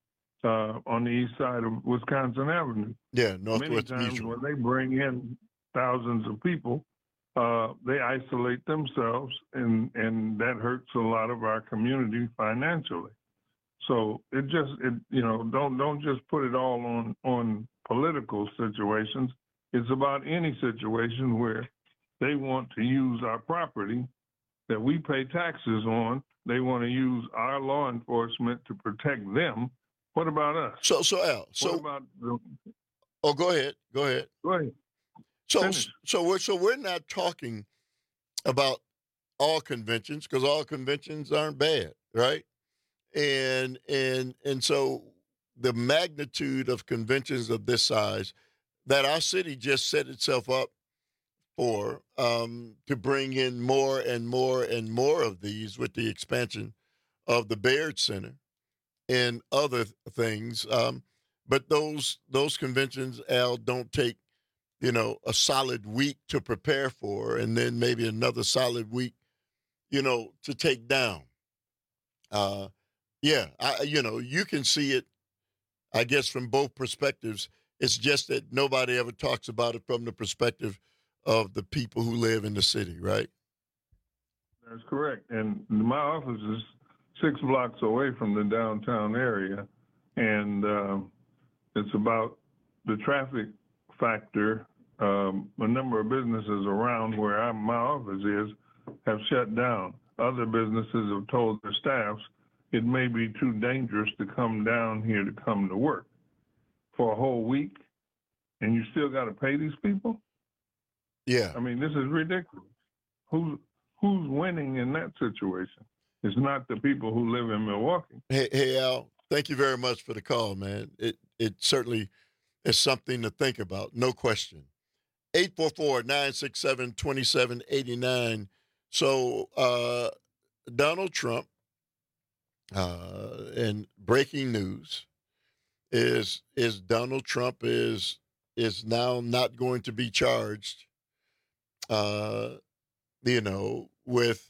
uh, on the east side of Wisconsin Avenue. Yeah, Many Northwest times Mutual. when they bring in thousands of people, uh, they isolate themselves, and, and that hurts a lot of our community financially. So it just, it, you know, don't don't just put it all on, on political situations. It's about any situation where they want to use our property that we pay taxes on. They want to use our law enforcement to protect them. What about us? So, so Al, so what about the, oh, go ahead, go ahead. Go ahead. So, Finish. so we're so we're not talking about all conventions, because all conventions aren't bad, right? And and and so the magnitude of conventions of this size that our city just set itself up for, um, to bring in more and more and more of these with the expansion of the Baird Center and other th- things. Um, but those those conventions, Al, don't take, you know, a solid week to prepare for, and then maybe another solid week, you know, to take down. Uh, yeah, I, you know, you can see it, I guess, from both perspectives. It's just that nobody ever talks about it from the perspective of the people who live in the city, right? That's correct. And my office is six blocks away from the downtown area, and uh, it's about the traffic factor. Um, a number of businesses around where I'm, my office is have shut down. Other businesses have told their staffs it may be too dangerous to come down here to come to work for a whole week, and you still got to pay these people? Yeah. I mean, this is ridiculous. Who's who's winning in that situation? It's not the people who live in Milwaukee. Hey, hey, Al, thank you very much for the call, man. It it certainly is something to think about, no question. eight four four, nine six seven, two seven eight nine. So uh, Donald Trump, uh, and breaking news is is Donald Trump is is now not going to be charged, uh, you know, with,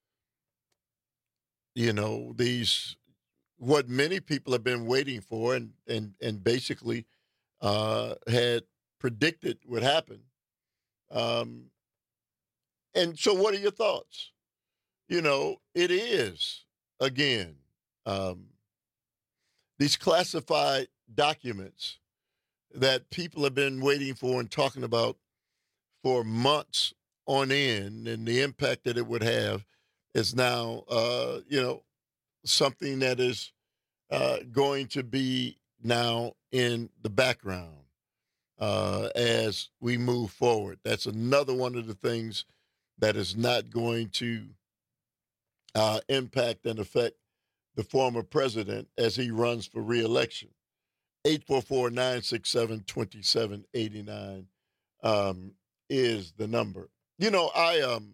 you know, these, what many people have been waiting for, and and and basically uh, had predicted would happen. Um, and so, what are your thoughts? You know, it is again um, these classified documents that people have been waiting for and talking about for months on end, and the impact that it would have is now, uh, you know, something that is uh, going to be now in the background uh, as we move forward. That's another one of the things that is not going to uh, impact and affect the former president as he runs for re-election. eight four four, nine six seven, two seven eight nine um, is the number. You know, I, um,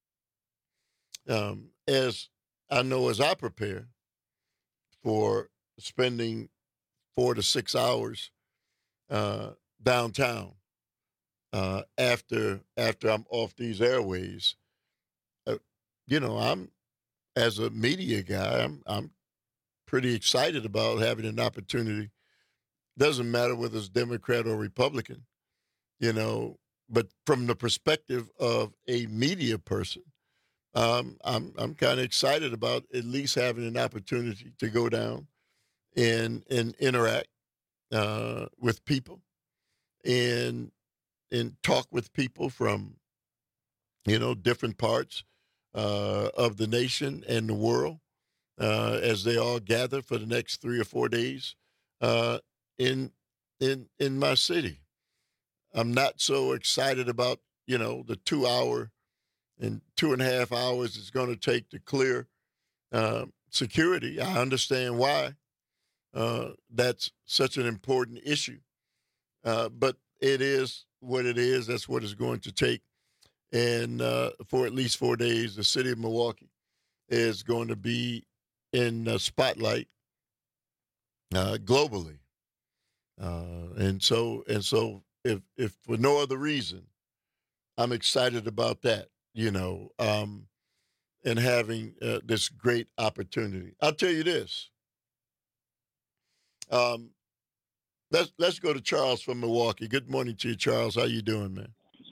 um, as I know, as I prepare for spending four to six hours uh, downtown uh, after after I'm off these airways. Uh, you know, I'm as a media guy, I'm I'm pretty excited about having an opportunity. Doesn't matter whether it's Democrat or Republican, you know. But from the perspective of a media person, um, I'm I'm kind of excited about at least having an opportunity to go down and and interact uh, with people and and talk with people from, you know, different parts uh, of the nation and the world uh, as they all gather for the next three or four days uh, in in in my city. I'm not so excited about, you know, the two hour and two and a half hours it's going to take to clear uh, security. I understand why uh, that's such an important issue, uh, but it is what it is. That's what it's going to take. And uh, for at least four days, the city of Milwaukee is going to be in the spotlight uh, globally. Uh, and so, and so, if if for no other reason, I'm excited about that, you know, um, and having uh, this great opportunity. I'll tell you this. Um, let's let's go to Charles from Milwaukee. Good morning to you, Charles. How you doing, man?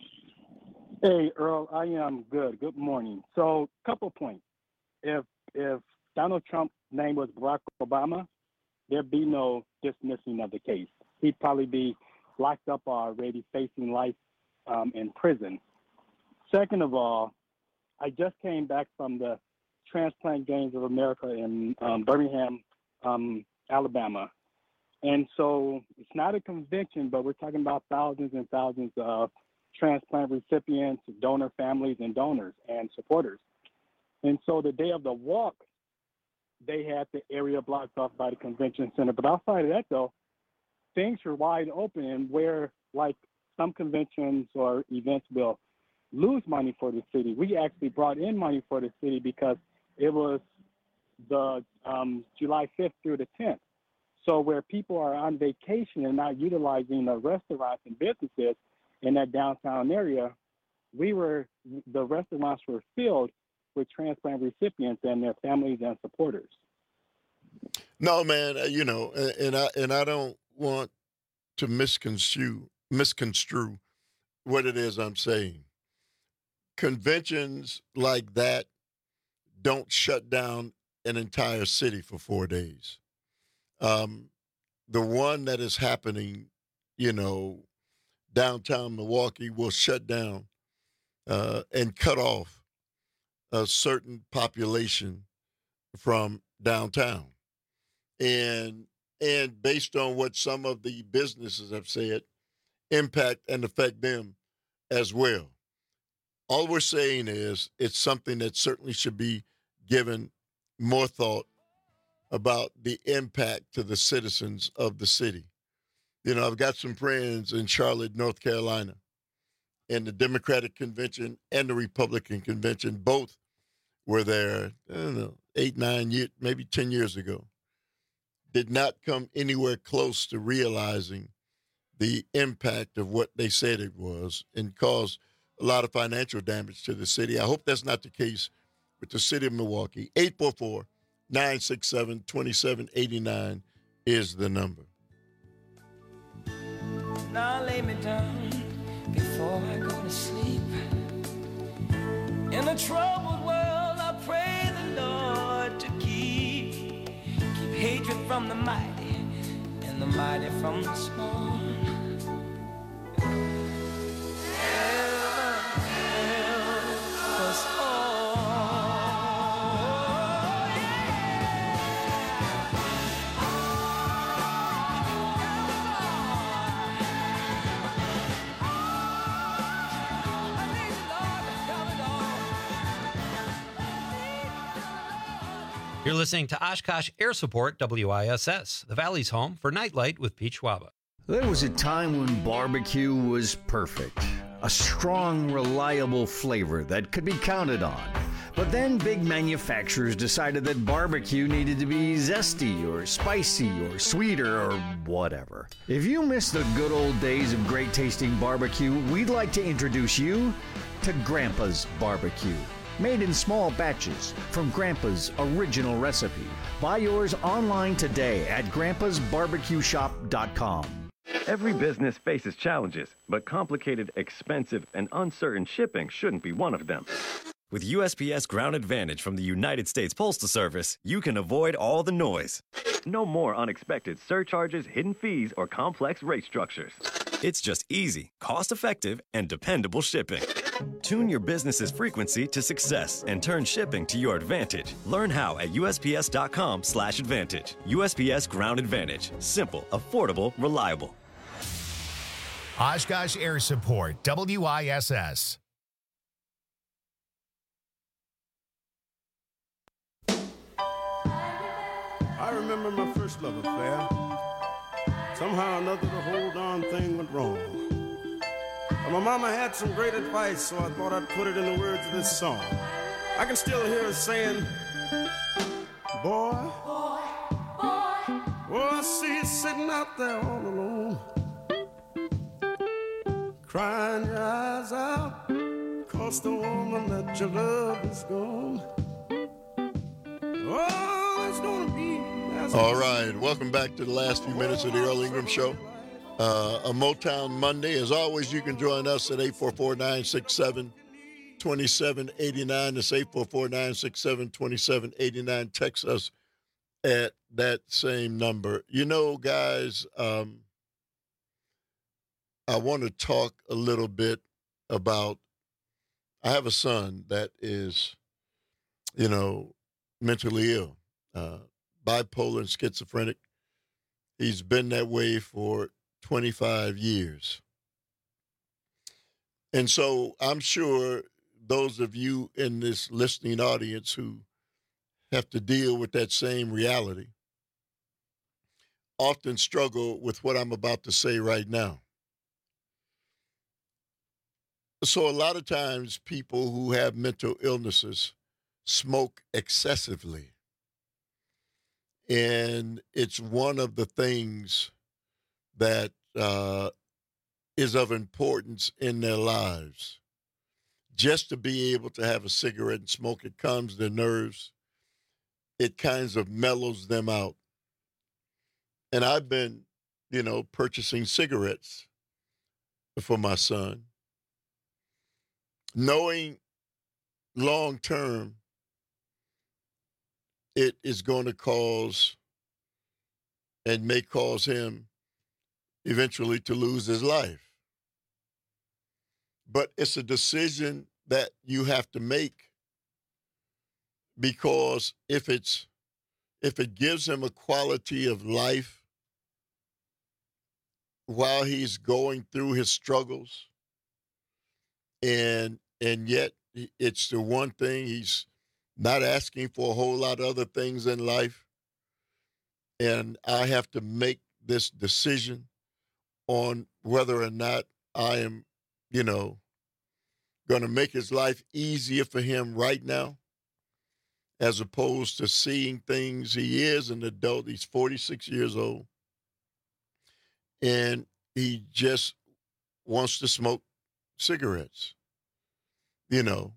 Hey, Earl, I am good. Good morning. So, couple points. If if Donald Trump's name was Barack Obama, there'd be no dismissing of the case. He'd probably be locked up already, facing life um, in prison. Second of all, I just came back from the Transplant Games of America in um, Birmingham, um, Alabama. And so it's not a convention, but we're talking about thousands and thousands of transplant recipients, donor families, and donors and supporters. And so the day of the walk, they had the area blocked off by the convention center. But outside of that, though, things are wide open, and where, like, some conventions or events will lose money for the city, we actually brought in money for the city because it was the um, July fifth through the tenth. So where people are on vacation and not utilizing the restaurants and businesses in that downtown area, we were the restaurants were filled with transplant recipients and their families and supporters. No, man, you know, and I and I don't want to misconstrue misconstrue what it is I'm saying. Conventions like that don't shut down an entire city for four days. Um, the one that is happening, you know, downtown Milwaukee will shut down uh, and cut off a certain population from downtown. And and based on what some of the businesses have said, impact and affect them as well. All we're saying is it's something that certainly should be given more thought about the impact to the citizens of the city. You know, I've got some friends in Charlotte, North Carolina, and the Democratic Convention and the Republican Convention both were there, I don't know, eight, nine years, maybe ten years ago. Did not come anywhere close to realizing the impact of what they said it was and caused a lot of financial damage to the city. I hope that's not the case with the city of Milwaukee. eight four four, nine six seven, two seven eight nine is the number. Now lay me down before I go to sleep. In a troubled world, I pray the Lord to keep, keep hatred from the mighty and the mighty from the small. You're listening to Oshkosh Air Support W I S S, the Valley's home for Nightlight with Pete Schwaba. There was a time when barbecue was perfect. A strong, reliable flavor that could be counted on. But then big manufacturers decided that barbecue needed to be zesty or spicy or sweeter or whatever. If you miss the good old days of great tasting barbecue, we'd like to introduce you to Grandpa's Barbecue. Made in small batches from Grandpa's original recipe. Buy yours online today at grandpas barbecue shop dot com. Every business faces challenges, but complicated, expensive, and uncertain shipping shouldn't be one of them. With U S P S Ground Advantage from the United States Postal Service, you can avoid all the noise. No more unexpected surcharges, hidden fees, or complex rate structures. It's just easy, cost-effective, and dependable shipping. Tune your business's frequency to success and turn shipping to your advantage. Learn how at U S P S dot com slash advantage. U S P S Ground Advantage. Simple, affordable, reliable. Oshkosh Air Support, W I S S. I remember my first love affair. Somehow or another, the whole darn thing went wrong. But my mama had some great advice, so I thought I'd put it in the words of this song. I can still hear her saying, boy, boy, boy, oh, I see you sitting out there all alone, crying your eyes out, 'cause the woman that you love is gone. Oh, it's gonna be. All right, welcome back to the last few minutes of the Earl Ingram Show. Uh, a Motown Monday. As always, you can join us at eight four four, nine six seven, two seven eight nine. That's eight four four, nine six seven, two seven eight nine. Text us at that same number. You know, guys, um, I want to talk a little bit about, I have a son that is, you know, mentally ill, uh, bipolar and schizophrenic. He's been that way for twenty-five years. And so I'm sure those of you in this listening audience who have to deal with that same reality often struggle with what I'm about to say right now. So a lot of times people who have mental illnesses smoke excessively. And it's one of the things that uh, is of importance in their lives. Just to be able to have a cigarette and smoke, it calms their nerves. It kinds of mellows them out. And I've been, you know, purchasing cigarettes for my son, knowing long term it is going to cause and may cause him eventually to lose his life. But it's a decision that you have to make, because if it's if it gives him a quality of life while he's going through his struggles, and and yet it's the one thing he's not asking for a whole lot of other things in life, and I have to make this decision on whether or not I am, you know, going to make his life easier for him right now, as opposed to seeing things. He is an adult. He's forty-six years old, and he just wants to smoke cigarettes, you know.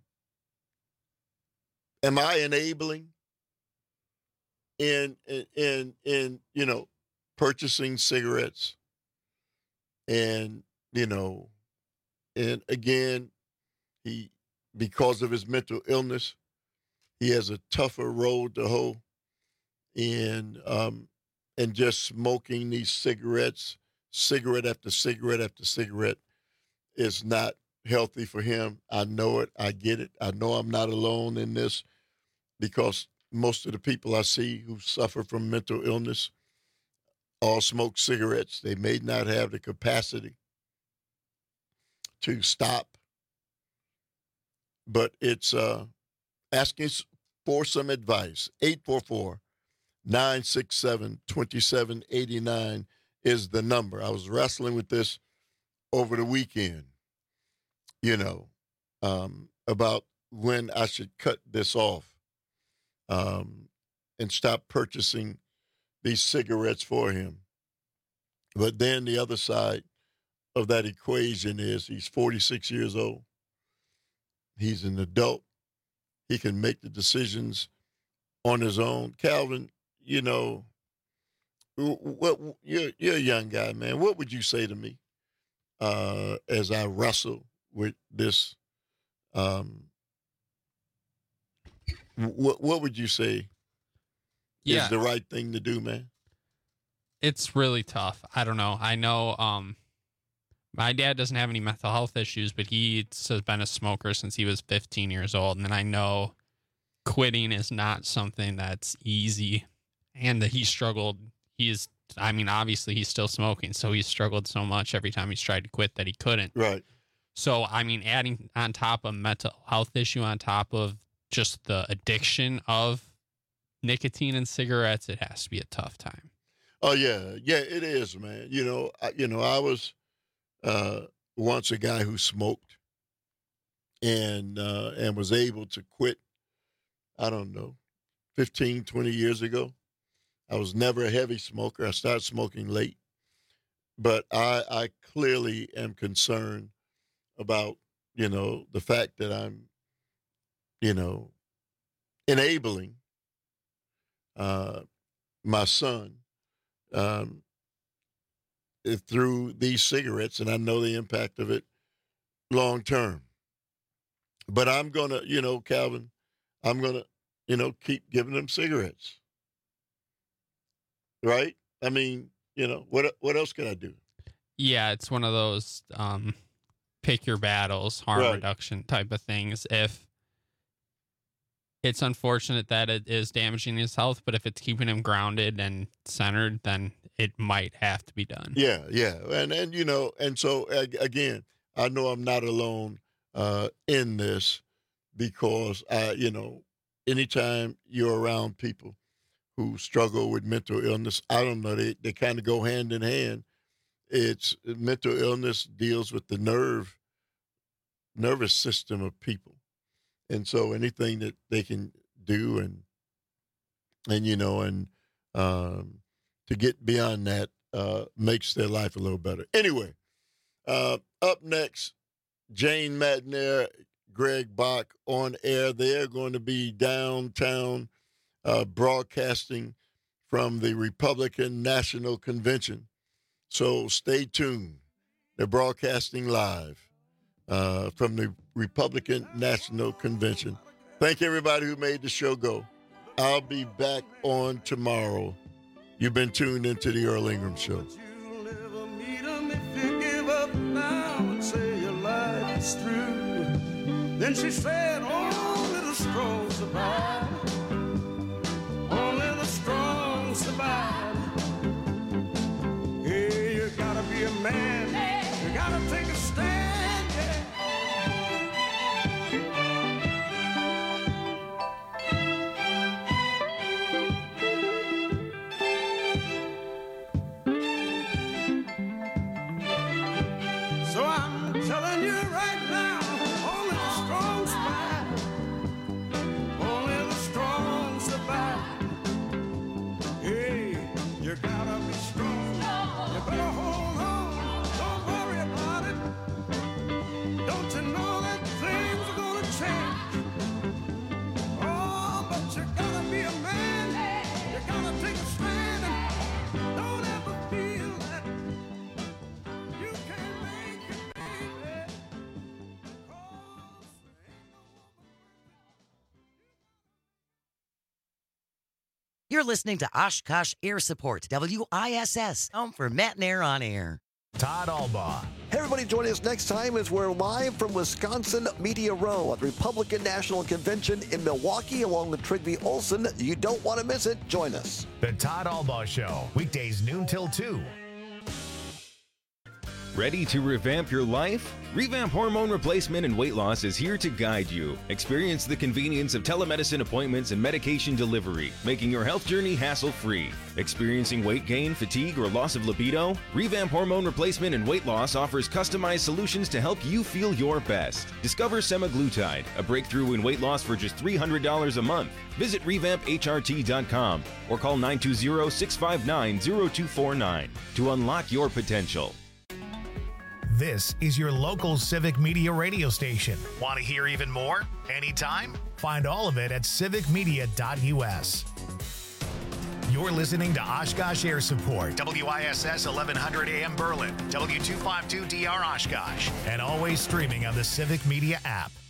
Am I enabling in, in, in, in, you know, purchasing cigarettes? And, you know, and again, he, because of his mental illness, he has a tougher road to hoe. And, um, and just smoking these cigarettes, cigarette after cigarette after cigarette, is not healthy for him. I know it. I get it. I know I'm not alone in this, because most of the people I see who suffer from mental illness all smoke cigarettes. They may not have the capacity to stop, but it's uh, asking for some advice. eight four four, nine six seven, two seven eight nine is the number. I was wrestling with this over the weekend, you know, um, about when I should cut this off um, and stop purchasing these cigarettes for him. But then the other side of that equation is he's forty-six years old. He's an adult. He can make the decisions on his own. Calvin, you know, what you're, you're a young guy, man. What would you say to me uh, as I wrestle with this? Um, what what would you say yeah. is the right thing to do, man? It's really tough. I don't know. I know um, my dad doesn't have any mental health issues, but he has been a smoker since he was fifteen years old. And I know quitting is not something that's easy, and that he struggled. He's, I mean, obviously he's still smoking, so he's struggled so much every time he's tried to quit that he couldn't. Right. So, I mean, adding on top of mental health issue, on top of just the addiction of nicotine and cigarettes, it has to be a tough time. Oh yeah, yeah, it is, man. You know, I, you know, I was uh, once a guy who smoked, and uh, and was able to quit. I don't know, fifteen, twenty years ago. I was never a heavy smoker. I started smoking late, but I, I clearly am concerned about, you know, the fact that I'm, you know, enabling uh, my son um, through these cigarettes, and I know the impact of it long term. But I'm going to, you know, Calvin, I'm going to, you know, keep giving them cigarettes. Right? I mean, you know, what what else can I do? Yeah, it's one of those um, pick your battles, harm Right. reduction type of things. If it's unfortunate that it is damaging his health, but if it's keeping him grounded and centered, then it might have to be done. Yeah, yeah. And, and you know, and so, ag- again, I know I'm not alone uh, in this because, I, you know, anytime you're around people who struggle with mental illness, I don't know, they, they kind of go hand in hand. It's mental illness deals with the nerve, nervous system of people. And so anything that they can do and, and, you know, and um, to get beyond that uh, makes their life a little better. Anyway, uh, up next, Jane McNair, Greg Bach on air. They're going to be downtown uh, broadcasting from the Republican National Convention. So stay tuned. They're broadcasting live uh, from the Republican National Convention. Thank everybody who made the show go. I'll be back on tomorrow. You've been tuned into the Earl Ingram Show. If you give up now and say your life is through, then she said, only the strong survive. Only the strong survive. Hey, you gotta be a man. You gotta take a stand, yeah. So I'm telling you right now, only the strong survive. Only the strong survive. Hey, you gotta be strong. You better hold on. Don't worry about it. Don't you know that things are gonna change? Oh, but you gotta be a man. You gotta take a stand. And don't ever feel that you can't make it, baby. You're listening to Oshkosh Air Support, W I S S, home for Matt and Air on Air. Todd Albaugh. Hey, everybody, join us next time as we're live from Wisconsin Media Row at the Republican National Convention in Milwaukee along with Trigby Olson. You don't want to miss it. Join us. The Todd Albaugh Show, weekdays noon till two. Ready to revamp your life? Revamp Hormone Replacement and Weight Loss is here to guide you. Experience the convenience of telemedicine appointments and medication delivery, making your health journey hassle-free. Experiencing weight gain, fatigue, or loss of libido? Revamp Hormone Replacement and Weight Loss offers customized solutions to help you feel your best. Discover semaglutide, a breakthrough in weight loss for just three hundred dollars a month. Visit revamp H R T dot com or call nine two zero, six five nine, zero two four nine to unlock your potential. This is your local Civic Media radio station. Want to hear even more? Anytime? Find all of it at civic media dot U S. You're listening to Oshkosh Air Support, W I S S eleven hundred A M Berlin, W two fifty-two D R Oshkosh, and always streaming on the Civic Media app.